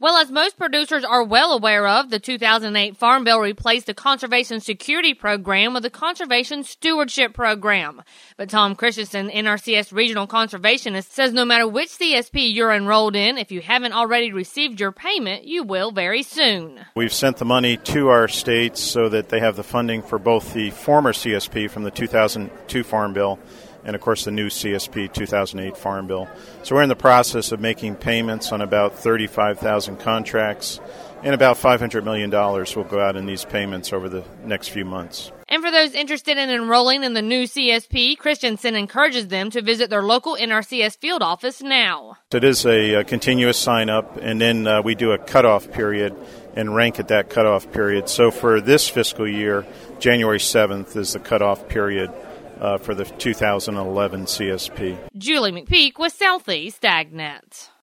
Well, as most producers are well aware of, the 2008 Farm Bill replaced the Conservation Security Program with the Conservation Stewardship Program. But Tom Christensen, NRCS Regional Conservationist, says no matter which CSP you're enrolled in, if you haven't already received your payment, you will very soon. We've sent the money to our states so that they have the funding for both the former CSP from the 2002 Farm Bill and, of course, the new CSP 2008 Farm Bill. So we're in the process of making payments on about 35,000 contracts, and about $500 million will go out in these payments over the next few months. And for those interested in enrolling in the new CSP, Christensen encourages them to visit their local NRCS field office now. It is a continuous sign-up, and then we do a cutoff period and rank at that cutoff period. So for this fiscal year, January 7th is the cutoff period for the 2011 CSP. Julie McPeak with Southeast AgNet.